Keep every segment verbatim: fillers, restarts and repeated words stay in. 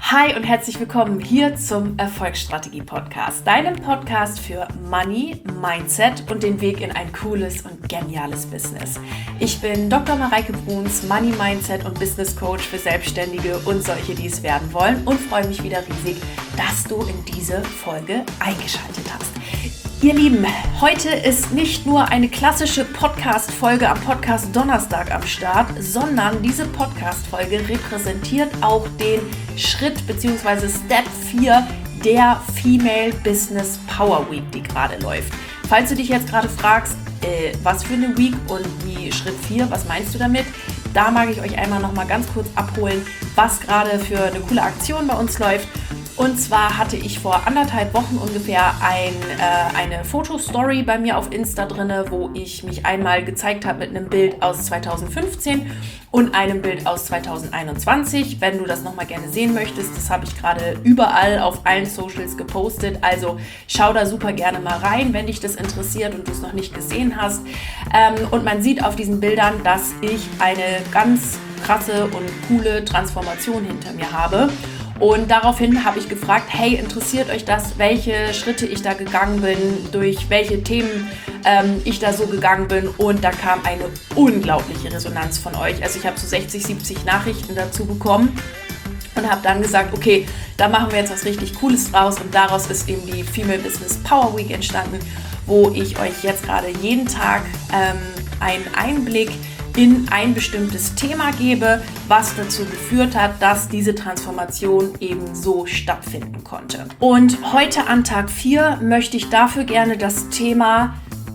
Hi und herzlich willkommen hier zum Erfolgsstrategie-Podcast, deinem Podcast für Money, Mindset und den Weg in ein cooles und geniales Business. Ich bin Doktor Mareike Bruns, Money, Mindset und Business Coach für Selbstständige und solche, die es werden wollen, und freue mich wieder riesig, dass du in diese Folge eingeschaltet hast. Ihr Lieben, heute ist nicht nur eine klassische Podcast-Folge am Podcast Donnerstag am Start, sondern diese Podcast-Folge repräsentiert auch den Schritt bzw. Step vier der Female Business Power Week, die gerade läuft. Falls du dich jetzt gerade fragst, äh, was für eine Week und wie Schritt vier, was meinst du damit? Da mag ich euch einmal noch mal ganz kurz abholen, was gerade für eine coole Aktion bei uns läuft. Und zwar hatte ich vor anderthalb Wochen ungefähr ein, äh, eine Fotostory bei mir auf Insta drinne, wo ich mich einmal gezeigt habe mit einem Bild aus zweitausendfünfzehn und einem Bild aus zweitausendeinundzwanzig. Wenn du das nochmal gerne sehen möchtest, das habe ich gerade überall auf allen Socials gepostet. Also schau da super gerne mal rein, wenn dich das interessiert und du es noch nicht gesehen hast. Ähm, und man sieht auf diesen Bildern, dass ich eine ganz krasse und coole Transformation hinter mir habe. Und daraufhin habe ich gefragt, hey, interessiert euch das, welche Schritte ich da gegangen bin, durch welche Themen ähm, ich da so gegangen bin, und da kam eine unglaubliche Resonanz von euch. Also ich habe so sechzig, siebzig Nachrichten dazu bekommen und habe dann gesagt, okay, da machen wir jetzt was richtig Cooles draus, und daraus ist eben die Female Business Power Week entstanden, wo ich euch jetzt gerade jeden Tag ähm, einen Einblick in ein bestimmtes Thema gebe, was dazu geführt hat, dass diese Transformation eben so stattfinden konnte. Und heute an Tag vier möchte ich dafür gerne das Thema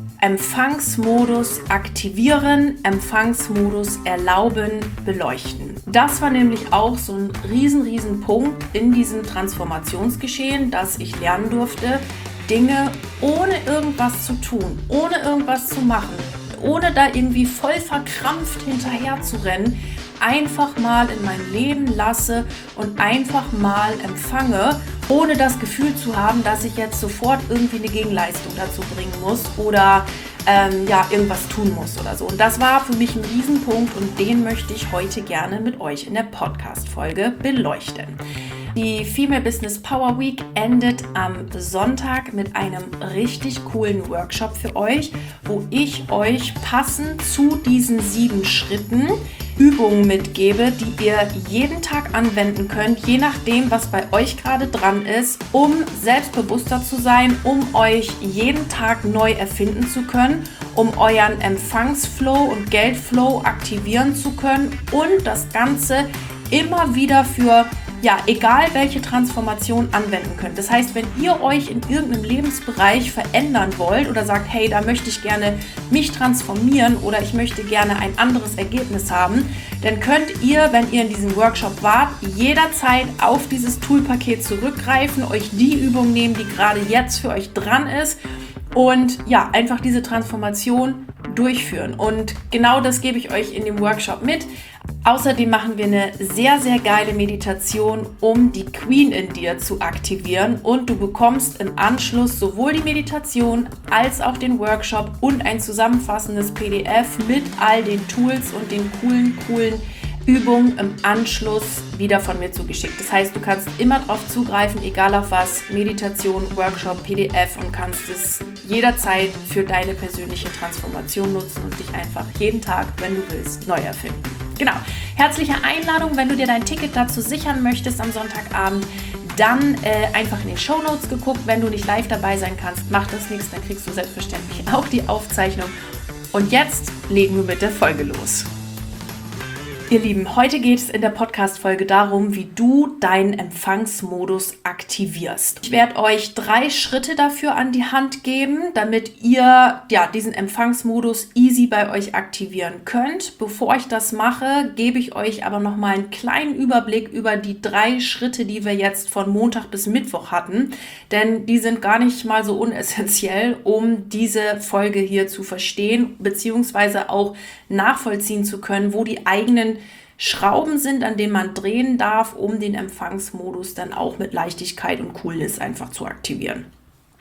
Empfangsmodus aktivieren, Empfangsmodus erlauben, beleuchten. Das war nämlich auch so ein riesen, riesen Punkt in diesem Transformationsgeschehen, dass ich lernen durfte, Dinge ohne irgendwas zu tun, ohne irgendwas zu machen, ohne da irgendwie voll verkrampft hinterher zu rennen, einfach mal in mein Leben lasse und einfach mal empfange, ohne das Gefühl zu haben, dass ich jetzt sofort irgendwie eine Gegenleistung dazu bringen muss oder ähm, ja, irgendwas tun muss oder so. Und das war für mich ein Riesenpunkt, und den möchte ich heute gerne mit euch in der Podcast-Folge beleuchten. Die Female Business Power Week endet am Sonntag mit einem richtig coolen Workshop für euch, wo ich euch passend zu diesen sieben Schritten Übungen mitgebe, die ihr jeden Tag anwenden könnt, je nachdem, was bei euch gerade dran ist, um selbstbewusster zu sein, um euch jeden Tag neu erfinden zu können, um euren Empfangsflow und Geldflow aktivieren zu können und das Ganze immer wieder für ja, egal welche Transformation anwenden könnt. Das heißt, wenn ihr euch in irgendeinem Lebensbereich verändern wollt oder sagt, hey, da möchte ich gerne mich transformieren oder ich möchte gerne ein anderes Ergebnis haben, dann könnt ihr, wenn ihr in diesem Workshop wart, jederzeit auf dieses Toolpaket zurückgreifen, euch die Übung nehmen, die gerade jetzt für euch dran ist, und ja, einfach diese Transformation durchführen. Und genau das gebe ich euch in dem Workshop mit. Außerdem machen wir eine sehr, sehr geile Meditation, um die Queen in dir zu aktivieren, und du bekommst im Anschluss sowohl die Meditation als auch den Workshop und ein zusammenfassendes P D F mit all den Tools und den coolen, coolen Übungen im Anschluss wieder von mir zugeschickt. Das heißt, du kannst immer darauf zugreifen, egal auf was, Meditation, Workshop, P D F, und kannst es jederzeit für deine persönliche Transformation nutzen und dich einfach jeden Tag, wenn du willst, neu erfinden. Genau. Herzliche Einladung, wenn du dir dein Ticket dazu sichern möchtest am Sonntagabend, dann äh, einfach in den Shownotes geguckt. Wenn du nicht live dabei sein kannst, macht das nichts, dann kriegst du selbstverständlich auch die Aufzeichnung. Und jetzt legen wir mit der Folge los. Ihr Lieben, heute geht es in der Podcast-Folge darum, wie du deinen Empfangsmodus aktivierst. Ich werde euch drei Schritte dafür an die Hand geben, damit ihr ja, diesen Empfangsmodus easy bei euch aktivieren könnt. Bevor ich das mache, gebe ich euch aber nochmal einen kleinen Überblick über die drei Schritte, die wir jetzt von Montag bis Mittwoch hatten. Denn die sind gar nicht mal so unessentiell, um diese Folge hier zu verstehen, beziehungsweise auch nachvollziehen zu können, wo die eigenen Schrauben sind, an denen man drehen darf, um den Empfangsmodus dann auch mit Leichtigkeit und Coolness einfach zu aktivieren.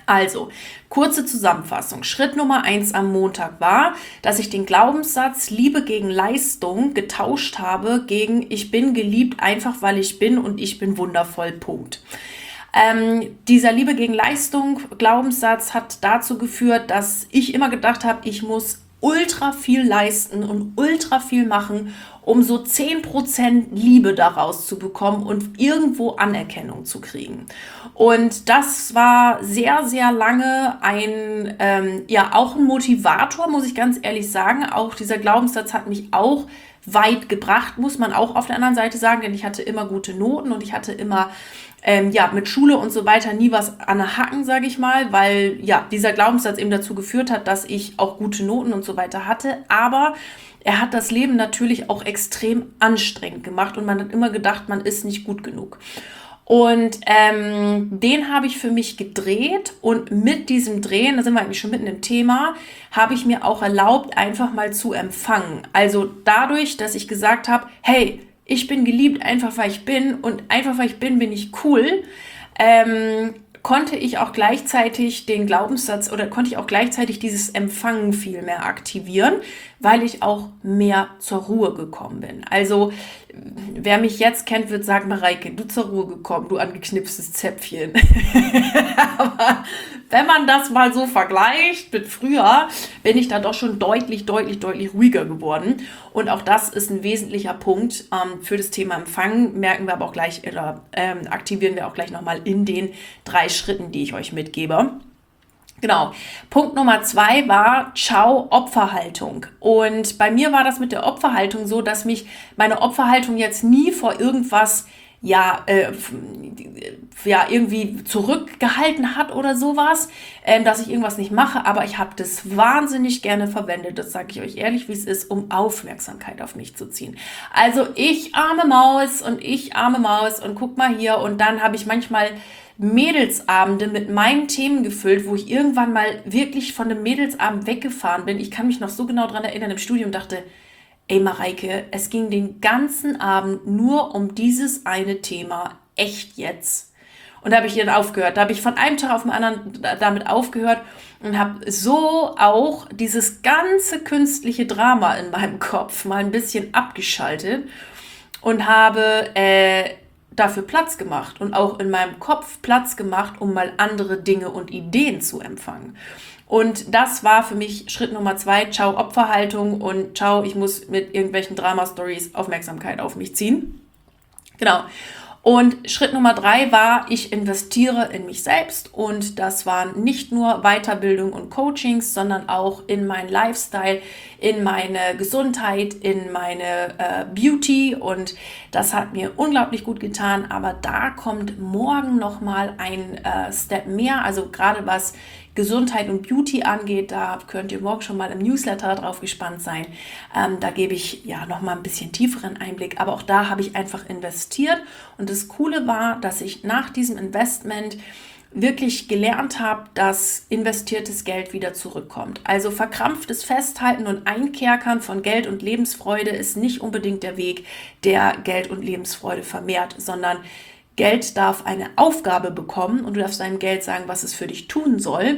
Also, kurze Zusammenfassung. Schritt Nummer eins am Montag war, dass ich den Glaubenssatz Liebe gegen Leistung getauscht habe gegen ich bin geliebt, einfach weil ich bin und ich bin wundervoll, Punkt. Ähm, dieser Liebe gegen Leistung Glaubenssatz hat dazu geführt, dass ich immer gedacht habe, ich muss ultra viel leisten und ultra viel machen, um so zehn Prozent Liebe daraus zu bekommen und irgendwo Anerkennung zu kriegen. Und das war sehr, sehr lange ein, ähm, ja, auch ein Motivator, muss ich ganz ehrlich sagen. Auch dieser Glaubenssatz hat mich auch weit gebracht, muss man auch auf der anderen Seite sagen, denn ich hatte immer gute Noten und ich hatte immer Ähm, ja, mit Schule und so weiter nie was an der Hacken, sage ich mal, weil ja, dieser Glaubenssatz eben dazu geführt hat, dass ich auch gute Noten und so weiter hatte, aber er hat das Leben natürlich auch extrem anstrengend gemacht und man hat immer gedacht, man ist nicht gut genug. Und ähm, den habe ich für mich gedreht und mit diesem Drehen, da sind wir eigentlich schon mitten im Thema, habe ich mir auch erlaubt, einfach mal zu empfangen. Also dadurch, dass ich gesagt habe, hey, ich bin geliebt, einfach weil ich bin und einfach weil ich bin, bin ich cool, ähm, konnte ich auch gleichzeitig den Glaubenssatz oder konnte ich auch gleichzeitig dieses Empfangen viel mehr aktivieren, weil ich auch mehr zur Ruhe gekommen bin. Also wer mich jetzt kennt, wird sagen, Mareike, du zur Ruhe gekommen, du angeknipstes Zäpfchen. Aber wenn man das mal so vergleicht mit früher, bin ich da doch schon deutlich, deutlich, deutlich ruhiger geworden. Und auch das ist ein wesentlicher Punkt ähm, für das Thema Empfangen. Merken wir aber auch gleich, oder ähm, aktivieren wir auch gleich nochmal in den drei Schritten, die ich euch mitgebe. Genau. Punkt Nummer zwei war Ciao Opferhaltung. Und bei mir war das mit der Opferhaltung so, dass mich meine Opferhaltung jetzt nie vor irgendwas ja, äh, ja irgendwie zurückgehalten hat oder sowas, äh, dass ich irgendwas nicht mache, aber ich habe das wahnsinnig gerne verwendet, das sage ich euch ehrlich, wie es ist, um Aufmerksamkeit auf mich zu ziehen. Also ich arme Maus und ich arme Maus und guck mal hier und dann habe ich manchmal Mädelsabende mit meinen Themen gefüllt, wo ich irgendwann mal wirklich von dem Mädelsabend weggefahren bin. Ich kann mich noch so genau daran erinnern, im Studium dachte, ey Mareike, es ging den ganzen Abend nur um dieses eine Thema. Echt jetzt? Und da habe ich dann aufgehört. Da habe ich von einem Tag auf den anderen damit aufgehört und habe so auch dieses ganze künstliche Drama in meinem Kopf mal ein bisschen abgeschaltet und habe äh, dafür Platz gemacht und auch in meinem Kopf Platz gemacht, um mal andere Dinge und Ideen zu empfangen. Und das war für mich Schritt Nummer zwei, ciao Opferhaltung und ciao, ich muss mit irgendwelchen Drama-Stories Aufmerksamkeit auf mich ziehen. Genau. Und Schritt Nummer drei war, ich investiere in mich selbst und das waren nicht nur Weiterbildung und Coachings, sondern auch in meinen Lifestyle, in meine Gesundheit, in meine äh, Beauty und das hat mir unglaublich gut getan, aber da kommt morgen nochmal ein äh, Step mehr, also gerade was Gesundheit und Beauty angeht, da könnt ihr morgen schon mal im Newsletter drauf gespannt sein. Ähm, da gebe ich ja nochmal ein bisschen tieferen Einblick, aber auch da habe ich einfach investiert und das Coole war, dass ich nach diesem Investment wirklich gelernt habe, dass investiertes Geld wieder zurückkommt. Also verkrampftes Festhalten und Einkerkern von Geld und Lebensfreude ist nicht unbedingt der Weg, der Geld und Lebensfreude vermehrt, sondern Geld darf eine Aufgabe bekommen und du darfst deinem Geld sagen, was es für dich tun soll.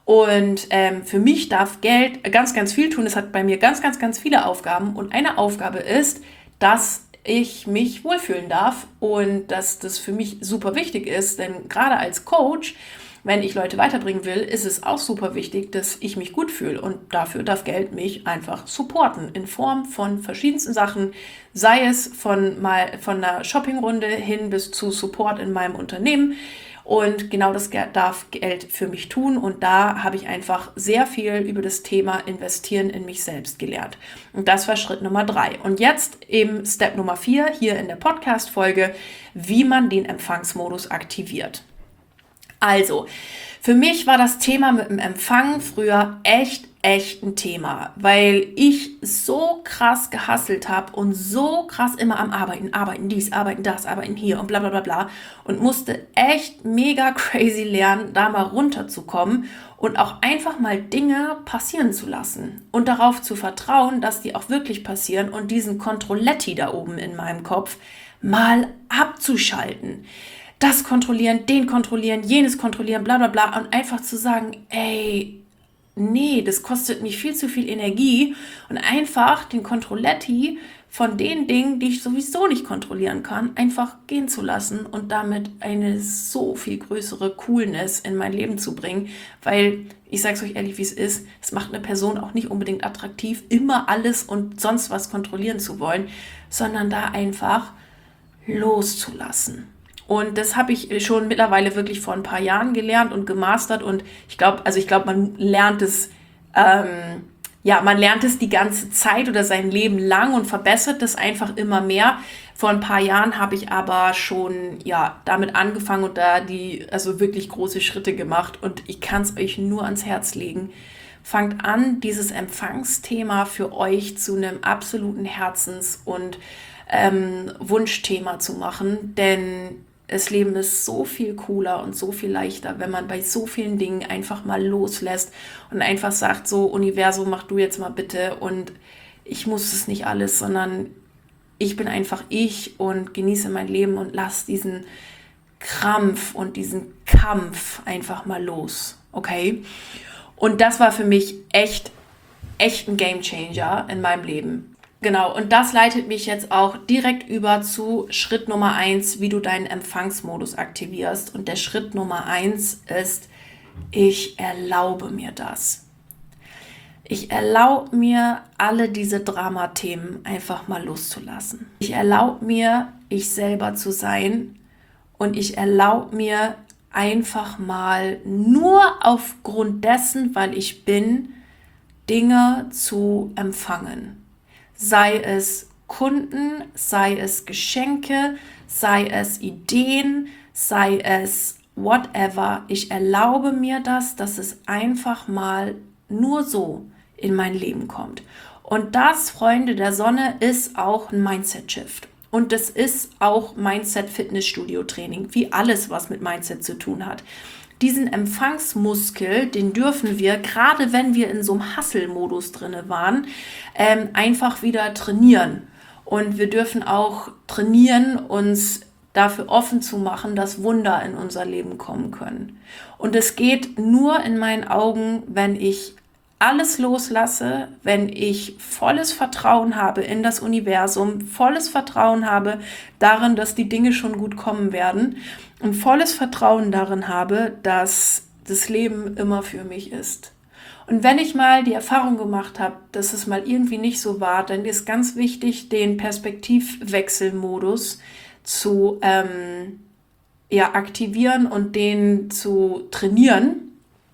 Und ähm, für mich darf Geld ganz, ganz viel tun. Es hat bei mir ganz, ganz, ganz viele Aufgaben. Und eine Aufgabe ist, dass ich mich wohlfühlen darf und dass das für mich super wichtig ist. Denn gerade als Coach, wenn ich Leute weiterbringen will, ist es auch super wichtig, dass ich mich gut fühle. Und dafür darf Geld mich einfach supporten in Form von verschiedensten Sachen, sei es von, mal, von einer Shoppingrunde hin bis zu Support in meinem Unternehmen. Und genau das darf Geld für mich tun. Und da habe ich einfach sehr viel über das Thema Investieren in mich selbst gelernt. Und das war Schritt Nummer drei. Und jetzt eben Step Nummer vier hier in der Podcast-Folge, wie man den Empfangsmodus aktiviert. Also, für mich war das Thema mit dem Empfang früher echt, echt ein Thema, weil ich so krass gehustelt habe und so krass immer am Arbeiten, arbeiten dies, arbeiten das, arbeiten hier und bla bla bla bla und musste echt mega crazy lernen, da mal runterzukommen und auch einfach mal Dinge passieren zu lassen und darauf zu vertrauen, dass die auch wirklich passieren und diesen Controletti da oben in meinem Kopf mal abzuschalten. das kontrollieren, den kontrollieren, jenes kontrollieren, bla bla bla. Und einfach zu sagen, ey, nee, das kostet mich viel zu viel Energie. Und einfach den Controletti von den Dingen, die ich sowieso nicht kontrollieren kann, einfach gehen zu lassen und damit eine so viel größere Coolness in mein Leben zu bringen, weil, ich sage es euch ehrlich, wie es ist, es macht eine Person auch nicht unbedingt attraktiv, immer alles und sonst was kontrollieren zu wollen, sondern da einfach loszulassen. Und das habe ich schon mittlerweile wirklich vor ein paar Jahren gelernt und gemastert und ich glaube, also ich glaube, man lernt es ähm, Ja, man lernt es die ganze Zeit oder sein Leben lang und verbessert es einfach immer mehr. Vor ein paar Jahren habe ich aber schon ja damit angefangen und da die also wirklich große Schritte gemacht und ich kann es euch nur ans Herz legen. Fangt an, dieses Empfangsthema für euch zu einem absoluten Herzens- und ähm, Wunschthema zu machen, denn das Leben ist so viel cooler und so viel leichter, wenn man bei so vielen Dingen einfach mal loslässt und einfach sagt, so Universum, mach du jetzt mal bitte und ich muss es nicht alles, sondern ich bin einfach ich und genieße mein Leben und lass diesen Krampf und diesen Kampf einfach mal los, okay? Und das war für mich echt, echt ein Gamechanger in meinem Leben. Genau, und das leitet mich jetzt auch direkt über zu Schritt Nummer eins, wie du deinen Empfangsmodus aktivierst. Und der Schritt Nummer eins ist, ich erlaube mir das. Ich erlaube mir, alle diese Dramathemen einfach mal loszulassen. Ich erlaube mir, ich selber zu sein und ich erlaube mir einfach mal nur aufgrund dessen, weil ich bin, Dinge zu empfangen. Sei es Kunden, sei es Geschenke, sei es Ideen, sei es whatever. Ich erlaube mir das, dass es einfach mal nur so in mein Leben kommt. Und das, Freunde der Sonne, ist auch ein Mindset-Shift. Und das ist auch Mindset-Fitnessstudio-Training, wie alles, was mit Mindset zu tun hat. Diesen Empfangsmuskel, den dürfen wir, gerade wenn wir in so einem Hustle-Modus drin waren, ähm, einfach wieder trainieren. Und wir dürfen auch trainieren, uns dafür offen zu machen, dass Wunder in unser Leben kommen können. Und es geht nur in meinen Augen, wenn ich alles loslasse, wenn ich volles Vertrauen habe in das Universum, volles Vertrauen habe darin, dass die Dinge schon gut kommen werden und volles Vertrauen darin habe, dass das Leben immer für mich ist. Und wenn ich mal die Erfahrung gemacht habe, dass es mal irgendwie nicht so war, dann ist ganz wichtig, den Perspektivwechselmodus zu ähm, ja, aktivieren und den zu trainieren.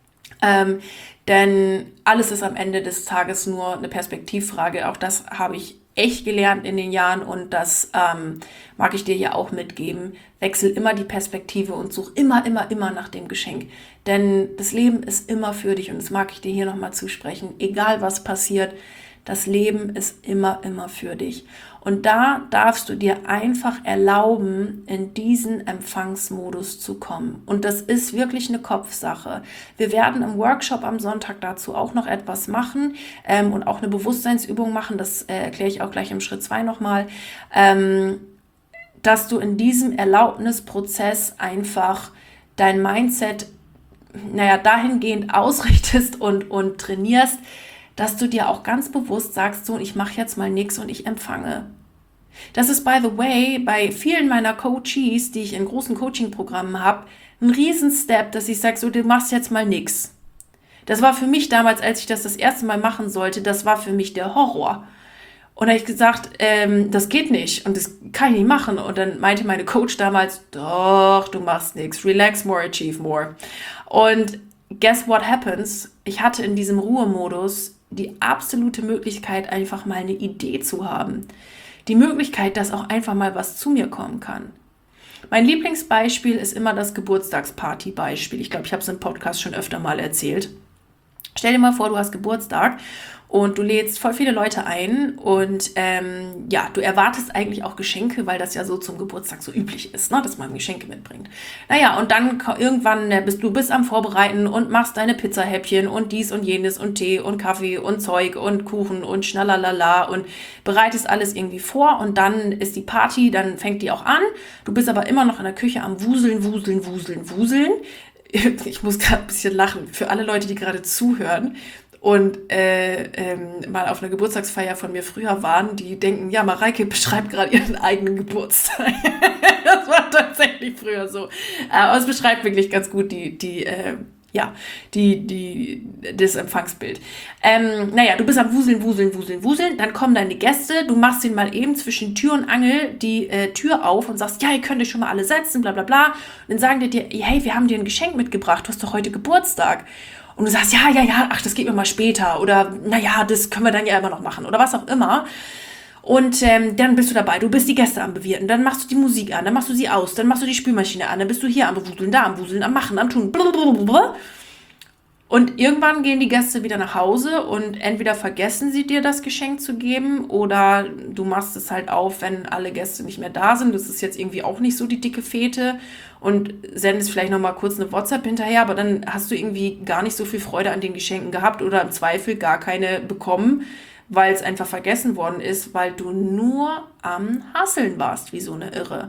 Ähm, Denn alles ist am Ende des Tages nur eine Perspektivfrage. Auch das habe ich echt gelernt in den Jahren und das ähm, mag ich dir ja auch mitgeben. Wechsel immer die Perspektive und such immer, immer, immer nach dem Geschenk. Denn das Leben ist immer für dich und das mag ich dir hier nochmal zusprechen. Egal was passiert, das Leben ist immer, immer für dich. Und da darfst du dir einfach erlauben, in diesen Empfangsmodus zu kommen. Und das ist wirklich eine Kopfsache. Wir werden im Workshop am Sonntag dazu auch noch etwas machen ähm, und auch eine Bewusstseinsübung machen. Das äh, erkläre ich auch gleich im Schritt zwei nochmal. Ähm, dass du in diesem Erlaubnisprozess einfach dein Mindset, naja, dahingehend ausrichtest und, und trainierst, dass du dir auch ganz bewusst sagst, so, ich mache jetzt mal nichts und ich empfange. Das ist, by the way, bei vielen meiner Coaches, die ich in großen Coaching-Programmen habe, ein Riesenstep, dass ich sage, so, du machst jetzt mal nichts. Das war für mich damals, als ich das das erste Mal machen sollte, das war für mich der Horror. Und da habe ich gesagt, ähm, das geht nicht und das kann ich nicht machen. Und dann meinte meine Coach damals, doch, du machst nichts, relax more, achieve more. Und guess what happens? Ich hatte in diesem Ruhemodus die absolute Möglichkeit, einfach mal eine Idee zu haben. Die Möglichkeit, dass auch einfach mal was zu mir kommen kann. Mein Lieblingsbeispiel ist immer das Geburtstagsparty-Beispiel. Ich glaube, ich habe es im Podcast schon öfter mal erzählt. Stell dir mal vor, du hast Geburtstag und du lädst voll viele Leute ein und ähm, ja, du erwartest eigentlich auch Geschenke, weil das ja so zum Geburtstag so üblich ist, ne, dass man Geschenke mitbringt. Naja, und dann irgendwann äh, bist du bist am Vorbereiten und machst deine Pizzahäppchen und dies und jenes und Tee und Kaffee und Zeug und Kuchen und schnalalala und bereitest alles irgendwie vor und dann ist die Party, dann fängt die auch an. Du bist aber immer noch in der Küche am Wuseln, Wuseln, Wuseln, Wuseln. Ich muss gerade ein bisschen lachen, für alle Leute, die gerade zuhören und äh, ähm, mal auf einer Geburtstagsfeier von mir früher waren, die denken, ja, Mareike beschreibt gerade ihren eigenen Geburtstag. Das war tatsächlich früher so. Aber es beschreibt wirklich ganz gut die, die, äh, ja, die, die, das Empfangsbild. Ähm, naja, du bist am Wuseln, Wuseln, Wuseln, Wuseln, dann kommen deine Gäste, du machst ihnen mal eben zwischen Tür und Angel die äh, Tür auf und sagst, ja, ihr könnt euch schon mal alle setzen, bla bla bla. Und dann sagen die dir, hey, wir haben dir ein Geschenk mitgebracht, du hast doch heute Geburtstag. Und du sagst, ja, ja, ja, ach, das geht mir mal später. Oder, naja, das können wir dann ja immer noch machen. Oder was auch immer. Und ähm, dann bist du dabei, du bist die Gäste am Bewirten, dann machst du die Musik an, dann machst du sie aus, dann machst du die Spülmaschine an, dann bist du hier am Bewuseln, da am Wuseln, am Machen, am Tun. Blablabla. Und irgendwann gehen die Gäste wieder nach Hause und entweder vergessen sie dir das Geschenk zu geben oder du machst es halt auf, wenn alle Gäste nicht mehr da sind. Das ist jetzt irgendwie auch nicht so die dicke Fete und sendest vielleicht nochmal kurz eine WhatsApp hinterher, aber dann hast du irgendwie gar nicht so viel Freude an den Geschenken gehabt oder im Zweifel gar keine bekommen, weil es einfach vergessen worden ist, weil du nur am Hasseln warst, wie so eine Irre.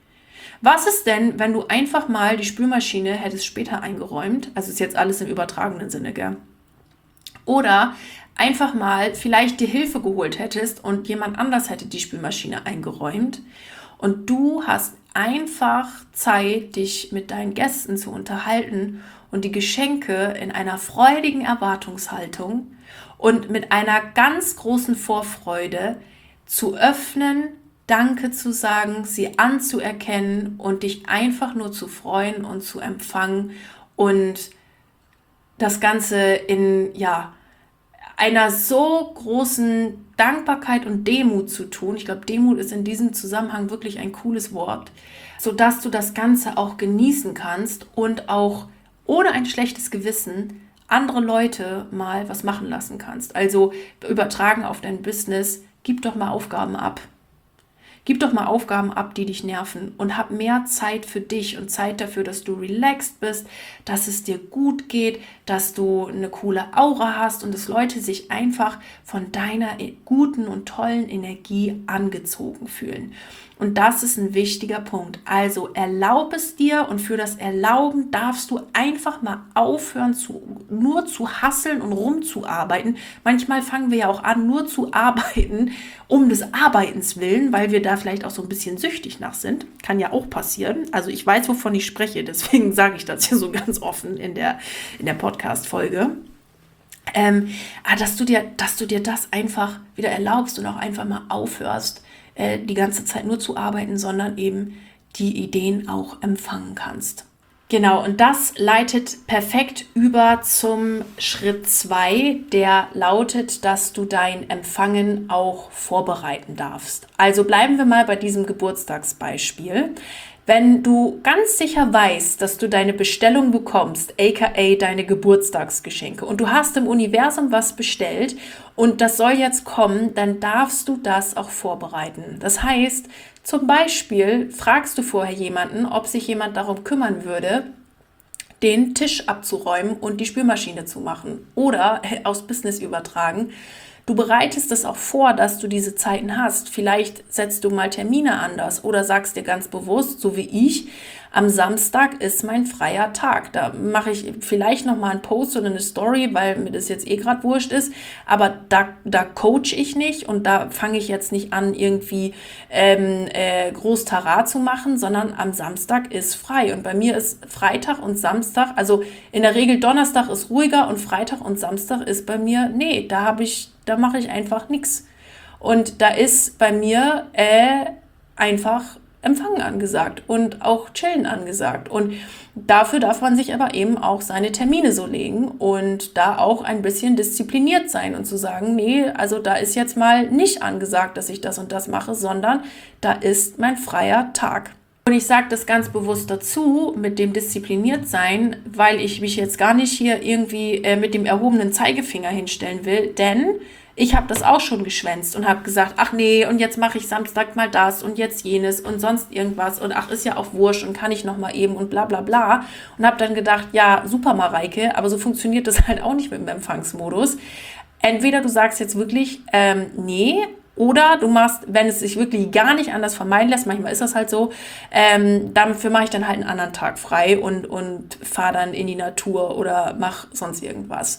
Was ist denn, wenn du einfach mal die Spülmaschine hättest später eingeräumt? Also ist jetzt alles im übertragenen Sinne, gell? Oder einfach mal vielleicht dir Hilfe geholt hättest und jemand anders hätte die Spülmaschine eingeräumt und du hast einfach Zeit, dich mit deinen Gästen zu unterhalten und die Geschenke in einer freudigen Erwartungshaltung und mit einer ganz großen Vorfreude zu öffnen, Danke zu sagen, sie anzuerkennen und dich einfach nur zu freuen und zu empfangen und das Ganze in, ja, einer so großen Dankbarkeit und Demut zu tun. Ich glaube, Demut ist in diesem Zusammenhang wirklich ein cooles Wort, sodass du das Ganze auch genießen kannst und auch ohne ein schlechtes Gewissen andere Leute mal was machen lassen kannst. Also übertragen auf dein Business, gib doch mal Aufgaben ab. Gib doch mal Aufgaben ab, die dich nerven und hab mehr Zeit für dich und Zeit dafür, dass du relaxed bist, dass es dir gut geht, dass du eine coole Aura hast und dass Leute sich einfach von deiner guten und tollen Energie angezogen fühlen. Und das ist ein wichtiger Punkt. Also erlaub es dir und für das Erlauben darfst du einfach mal aufhören, zu, nur zu hasseln und rumzuarbeiten. Manchmal fangen wir ja auch an, nur zu arbeiten, um des Arbeitens willen, weil wir da vielleicht auch so ein bisschen süchtig nach sind. Kann ja auch passieren. Also ich weiß, wovon ich spreche, deswegen sage ich das hier so ganz offen in der, in der Podcast-Folge. Ähm, dass du dir, dass du dir das einfach wieder erlaubst und auch einfach mal aufhörst, äh, die ganze Zeit nur zu arbeiten, sondern eben die Ideen auch empfangen kannst. Genau, und das leitet perfekt über zum Schritt zwei, der lautet, dass du dein Empfangen auch vorbereiten darfst. Also bleiben wir mal bei diesem Geburtstagsbeispiel. Wenn du ganz sicher weißt, dass du deine Bestellung bekommst, aka deine Geburtstagsgeschenke, und du hast im Universum was bestellt und das soll jetzt kommen, dann darfst du das auch vorbereiten. Das heißt, zum Beispiel fragst du vorher jemanden, ob sich jemand darum kümmern würde, den Tisch abzuräumen und die Spülmaschine zu machen oder aufs Business übertragen. Du bereitest es auch vor, dass du diese Zeiten hast. Vielleicht setzt du mal Termine anders oder sagst dir ganz bewusst, so wie ich, am Samstag ist mein freier Tag. Da mache ich vielleicht nochmal einen Post oder eine Story, weil mir das jetzt eh gerade wurscht ist. Aber da, da coach ich nicht und da fange ich jetzt nicht an, irgendwie ähm, äh, groß Tara zu machen, sondern am Samstag ist frei. Und bei mir ist Freitag und Samstag, also in der Regel Donnerstag ist ruhiger und Freitag und Samstag ist bei mir, nee, da habe ich Da mache ich einfach nichts. Und da ist bei mir äh, einfach Empfangen angesagt und auch Chillen angesagt. Und dafür darf man sich aber eben auch seine Termine so legen und da auch ein bisschen diszipliniert sein und zu sagen, nee, also da ist jetzt mal nicht angesagt, dass ich das und das mache, sondern da ist mein freier Tag. Und ich sage das ganz bewusst dazu, mit dem diszipliniert sein, weil ich mich jetzt gar nicht hier irgendwie äh, mit dem erhobenen Zeigefinger hinstellen will, denn ich habe das auch schon geschwänzt und habe gesagt, ach nee, und jetzt mache ich Samstag mal das und jetzt jenes und sonst irgendwas und ach, ist ja auch wurscht und kann ich noch mal eben und bla bla bla. Und habe dann gedacht, ja, super Mareike, aber so funktioniert das halt auch nicht mit dem Empfangsmodus. Entweder du sagst jetzt wirklich, ähm, nee, oder du machst, wenn es sich wirklich gar nicht anders vermeiden lässt, manchmal ist das halt so, ähm, dafür mache ich dann halt einen anderen Tag frei und, und fahre dann in die Natur oder mache sonst irgendwas.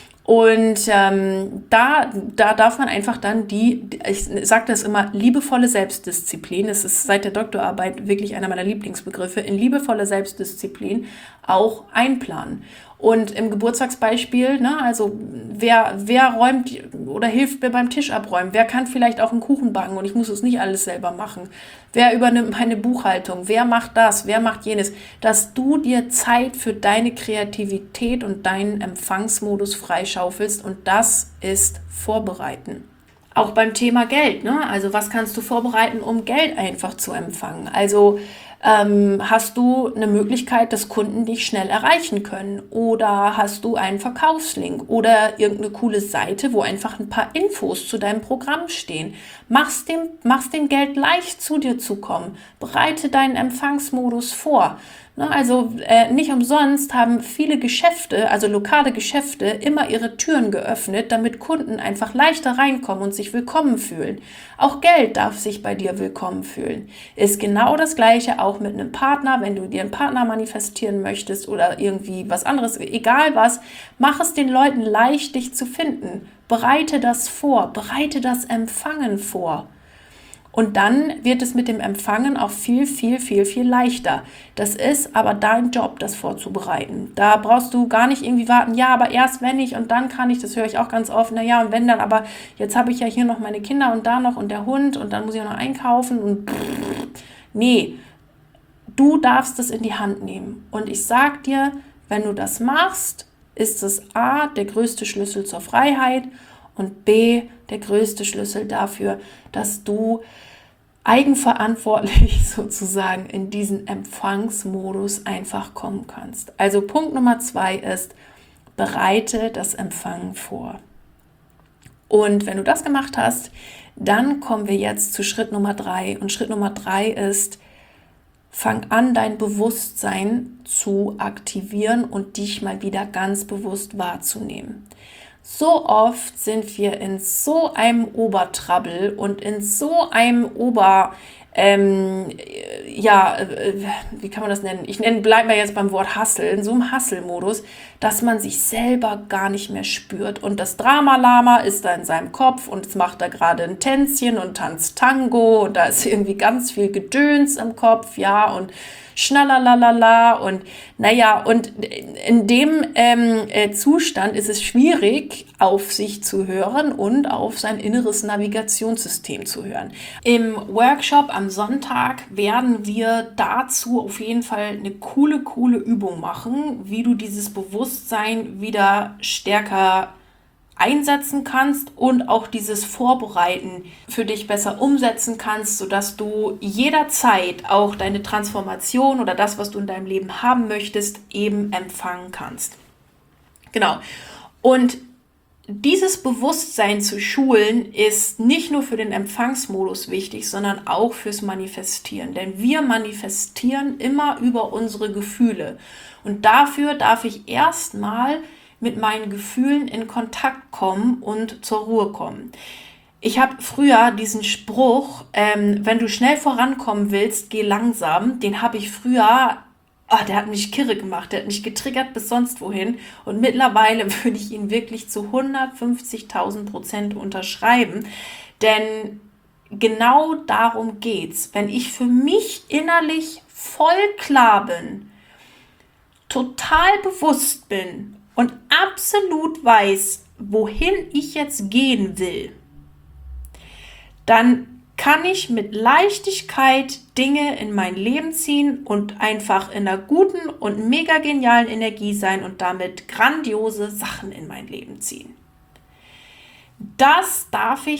Und ähm, da, da darf man einfach dann die, ich sage das immer, liebevolle Selbstdisziplin, das ist seit der Doktorarbeit wirklich einer meiner Lieblingsbegriffe, in liebevolle Selbstdisziplin auch einplanen. Und im Geburtstagsbeispiel, ne, also wer, wer räumt oder hilft mir beim Tisch abräumen? Wer kann vielleicht auch einen Kuchen backen und ich muss es nicht alles selber machen? Wer übernimmt meine Buchhaltung? Wer macht das? Wer macht jenes? Dass du dir Zeit für deine Kreativität und deinen Empfangsmodus freischaufelst und das ist Vorbereiten. Auch beim Thema Geld, ne? Also was kannst du vorbereiten, um Geld einfach zu empfangen? Also Ähm, hast du eine Möglichkeit, dass Kunden dich schnell erreichen können? Oder hast du einen Verkaufslink oder irgendeine coole Seite, wo einfach ein paar Infos zu deinem Programm stehen? Mach's dem, mach's dem Geld leicht zu dir zu kommen. Bereite deinen Empfangsmodus vor. Ne, also äh, nicht umsonst haben viele Geschäfte, also lokale Geschäfte, immer ihre Türen geöffnet, damit Kunden einfach leichter reinkommen und sich willkommen fühlen. Auch Geld darf sich bei dir willkommen fühlen. Ist genau das Gleiche auch mit einem Partner, wenn du dir einen Partner manifestieren möchtest oder irgendwie was anderes, egal was, mach es den Leuten leicht, dich zu finden. Bereite das vor, bereite das Empfangen vor. Und dann wird es mit dem Empfangen auch viel, viel, viel, viel leichter. Das ist aber dein Job, das vorzubereiten. Da brauchst du gar nicht irgendwie warten, ja, aber erst wenn ich und dann kann ich, das höre ich auch ganz oft, naja, und wenn dann, aber jetzt habe ich ja hier noch meine Kinder und da noch und der Hund und dann muss ich auch noch einkaufen und pff, nee, du darfst es in die Hand nehmen. Und ich sag dir, wenn du das machst, ist es A, der größte Schlüssel zur Freiheit und B, der größte Schlüssel dafür, dass du eigenverantwortlich sozusagen in diesen Empfangsmodus einfach kommen kannst. Also Punkt Nummer zwei ist, bereite das Empfangen vor. Und wenn du das gemacht hast, dann kommen wir jetzt zu Schritt Nummer drei. Und Schritt Nummer drei ist, fang an, dein Bewusstsein zu aktivieren und dich mal wieder ganz bewusst wahrzunehmen. So oft sind wir in so einem Obertrabbel und in so einem Ober, ähm, ja, äh, wie kann man das nennen? Ich nenne, bleiben wir jetzt beim Wort Hustle, in so einem Hustle-Modus, dass man sich selber gar nicht mehr spürt. Und das Drama-Lama ist da in seinem Kopf und jetzt macht er gerade ein Tänzchen und tanzt Tango und da ist irgendwie ganz viel Gedöns im Kopf, ja, und schnallalalala und naja, und in dem ähm, äh, Zustand ist es schwierig, auf sich zu hören und auf sein inneres Navigationssystem zu hören. Im Workshop am Sonntag werden wir dazu auf jeden Fall eine coole, coole Übung machen, wie du dieses Bewusstsein wieder stärker einsetzen kannst und auch dieses Vorbereiten für dich besser umsetzen kannst, sodass du jederzeit auch deine Transformation oder das, was du in deinem Leben haben möchtest, eben empfangen kannst. Genau. Und dieses Bewusstsein zu schulen ist nicht nur für den Empfangsmodus wichtig, sondern auch fürs Manifestieren. Denn wir manifestieren immer über unsere Gefühle. Und dafür darf ich erstmal mit meinen Gefühlen in Kontakt kommen und zur Ruhe kommen. Ich habe früher diesen Spruch, ähm, wenn du schnell vorankommen willst, geh langsam, den habe ich früher, oh, der hat mich kirre gemacht, der hat mich getriggert bis sonst wohin und mittlerweile würde ich ihn wirklich zu hundertfünfzigtausend Prozent unterschreiben, denn genau darum geht's. Wenn ich für mich innerlich voll klar bin, total bewusst bin und absolut weiß, wohin ich jetzt gehen will, dann kann ich mit Leichtigkeit Dinge in mein Leben ziehen und einfach in einer guten und mega genialen Energie sein und damit grandiose Sachen in mein Leben ziehen. Das darf ich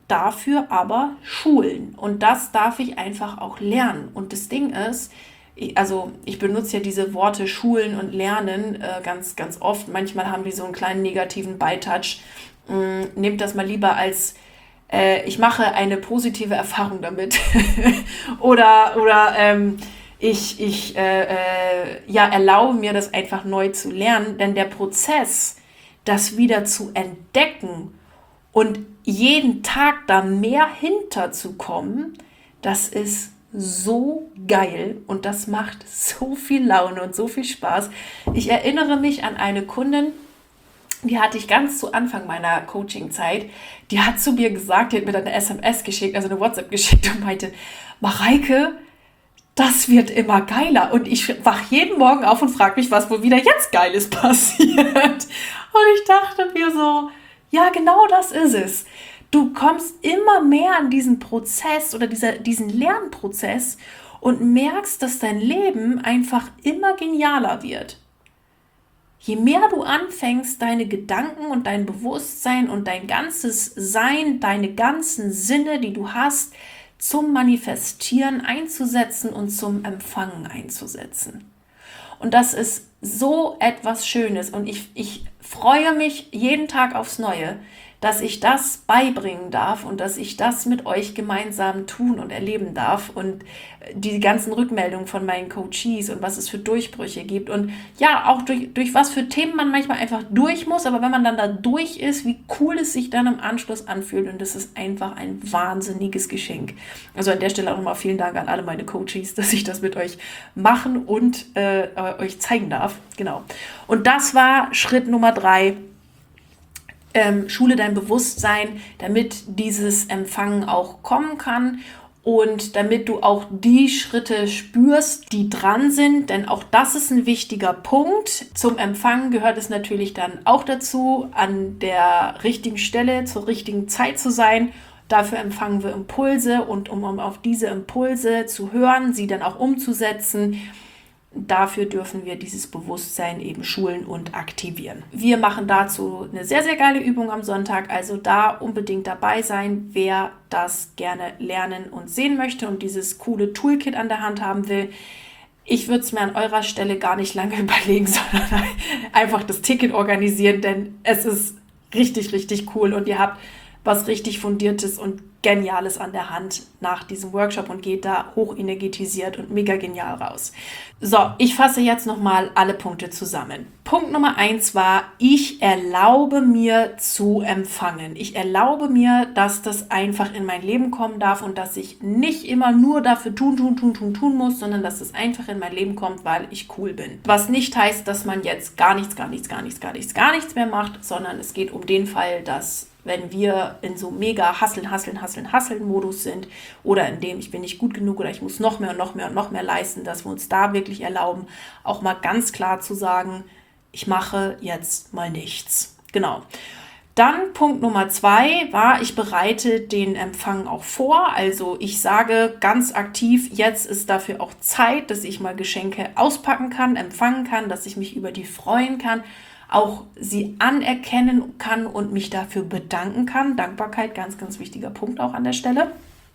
dafür aber schulen. Und das darf ich einfach auch lernen. Und das Ding ist, ich, also ich benutze ja diese Worte schulen und lernen äh, ganz, ganz oft. Manchmal haben die so einen kleinen negativen Beitouch. Ähm, nehmt das mal lieber als äh, ich mache eine positive Erfahrung damit. oder oder ähm, ich, ich äh, äh, ja, erlaube mir das einfach neu zu lernen. Denn der Prozess, das wieder zu entdecken und jeden Tag da mehr hinterzukommen, das ist so geil und das macht so viel Laune und so viel Spaß. Ich erinnere mich an eine Kundin, die hatte ich ganz zu Anfang meiner Coaching-Zeit, die hat zu mir gesagt, die hat mir dann eine S M S geschickt, also eine WhatsApp geschickt und meinte, Mareike, das wird immer geiler und ich wach jeden Morgen auf und frage mich, was wohl wieder jetzt Geiles passiert. Und ich dachte mir so, ja, genau das ist es. Du kommst immer mehr an diesen Prozess oder dieser, diesen Lernprozess und merkst, dass dein Leben einfach immer genialer wird. Je mehr du anfängst, deine Gedanken und dein Bewusstsein und dein ganzes Sein, deine ganzen Sinne, die du hast, zum Manifestieren einzusetzen und zum Empfangen einzusetzen. Und das ist so etwas Schönes und ich, ich freue mich jeden Tag aufs Neue, dass ich das beibringen darf und dass ich das mit euch gemeinsam tun und erleben darf und die ganzen Rückmeldungen von meinen Coaches und was es für Durchbrüche gibt und ja, auch durch, durch was für Themen man manchmal einfach durch muss, aber wenn man dann da durch ist, wie cool es sich dann im Anschluss anfühlt und das ist einfach ein wahnsinniges Geschenk. Also an der Stelle auch nochmal vielen Dank an alle meine Coaches, dass ich das mit euch machen und äh, euch zeigen darf. Genau. Und das war Schritt Nummer drei. Ähm, schule dein Bewusstsein, damit dieses Empfangen auch kommen kann und damit du auch die Schritte spürst, die dran sind, denn auch das ist ein wichtiger Punkt. Zum Empfangen gehört es natürlich dann auch dazu, an der richtigen Stelle zur richtigen Zeit zu sein. Dafür empfangen wir Impulse und um, um auf diese Impulse zu hören, sie dann auch umzusetzen, dafür dürfen wir dieses Bewusstsein eben schulen und aktivieren. Wir machen dazu eine sehr, sehr geile Übung am Sonntag, also da unbedingt dabei sein, wer das gerne lernen und sehen möchte und dieses coole Toolkit an der Hand haben will. Ich würde es mir an eurer Stelle gar nicht lange überlegen, sondern einfach das Ticket organisieren, denn es ist richtig, richtig cool und ihr habt was richtig Fundiertes und Geniales an der Hand nach diesem Workshop und geht da hochenergetisiert und mega genial raus. So, ich fasse jetzt nochmal alle Punkte zusammen. Punkt Nummer eins war, ich erlaube mir zu empfangen. Ich erlaube mir, dass das einfach in mein Leben kommen darf und dass ich nicht immer nur dafür tun, tun, tun, tun, tun muss, sondern dass es einfach in mein Leben kommt, weil ich cool bin. Was nicht heißt, dass man jetzt gar nichts, gar nichts, gar nichts, gar nichts, gar nichts mehr macht, sondern es geht um den Fall, dass wenn wir in so mega Hasseln, Hasseln, Hasseln, Hasseln-Modus sind oder in dem ich bin nicht gut genug oder ich muss noch mehr und noch mehr und noch mehr leisten, dass wir uns da wirklich erlauben, auch mal ganz klar zu sagen, ich mache jetzt mal nichts. Genau. Dann Punkt Nummer zwei war, ich bereite den Empfang auch vor. Also ich sage ganz aktiv, jetzt ist dafür auch Zeit, dass ich mal Geschenke auspacken kann, empfangen kann, dass ich mich über die freuen kann, auch sie anerkennen kann und mich dafür bedanken kann. Dankbarkeit, ganz, ganz wichtiger Punkt auch an der Stelle.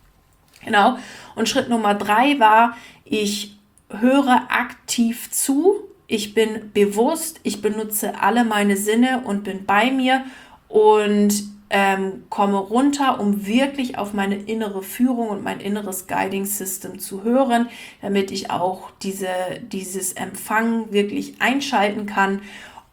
Genau. Und Schritt Nummer drei war, ich höre aktiv zu, ich bin bewusst, ich benutze alle meine Sinne und bin bei mir und ähm, komme runter, um wirklich auf meine innere Führung und mein inneres Guiding System zu hören, damit ich auch diese, dieses Empfangen wirklich einschalten kann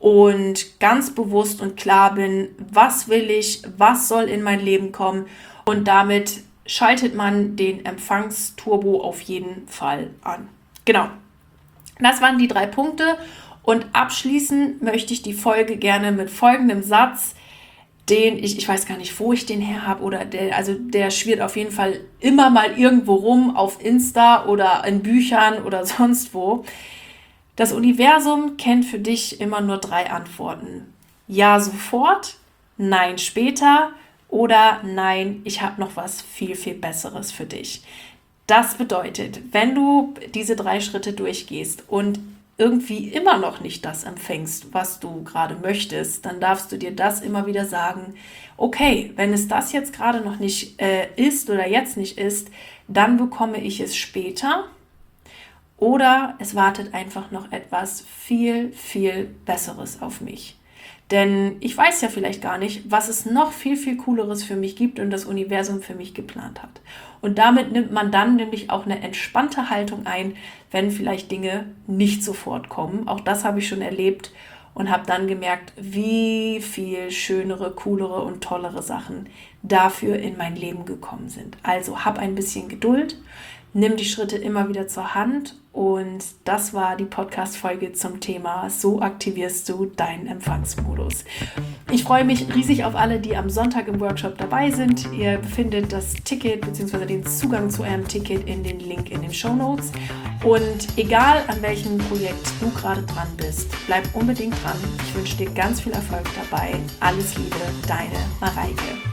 und ganz bewusst und klar bin, was will ich, was soll in mein Leben kommen und damit schaltet man den Empfangsturbo auf jeden Fall an. Genau, das waren die drei Punkte und abschließen möchte ich die Folge gerne mit folgendem Satz, den ich, ich weiß gar nicht, wo ich den her habe oder der, also der schwirrt auf jeden Fall immer mal irgendwo rum auf Insta oder in Büchern oder sonst wo. Das Universum kennt für dich immer nur drei Antworten. Ja, sofort, nein, später oder nein, ich habe noch was viel, viel Besseres für dich. Das bedeutet, wenn du diese drei Schritte durchgehst und irgendwie immer noch nicht das empfängst, was du gerade möchtest, dann darfst du dir das immer wieder sagen, okay, wenn es das jetzt gerade noch nicht äh, ist oder jetzt nicht ist, dann bekomme ich es später oder es wartet einfach noch etwas viel, viel Besseres auf mich. Denn ich weiß ja vielleicht gar nicht, was es noch viel, viel Cooleres für mich gibt und das Universum für mich geplant hat. Und damit nimmt man dann nämlich auch eine entspannte Haltung ein, wenn vielleicht Dinge nicht sofort kommen. Auch das habe ich schon erlebt und habe dann gemerkt, wie viel schönere, coolere und tollere Sachen dafür in mein Leben gekommen sind. Also hab ein bisschen Geduld. Nimm die Schritte immer wieder zur Hand und das war die Podcast-Folge zum Thema So aktivierst du deinen Empfangsmodus. Ich freue mich riesig auf alle, die am Sonntag im Workshop dabei sind. Ihr findet das Ticket bzw. den Zugang zu eurem Ticket in den Link in den Shownotes. Und egal an welchem Projekt du gerade dran bist, bleib unbedingt dran. Ich wünsche dir ganz viel Erfolg dabei. Alles Liebe, deine Mareike.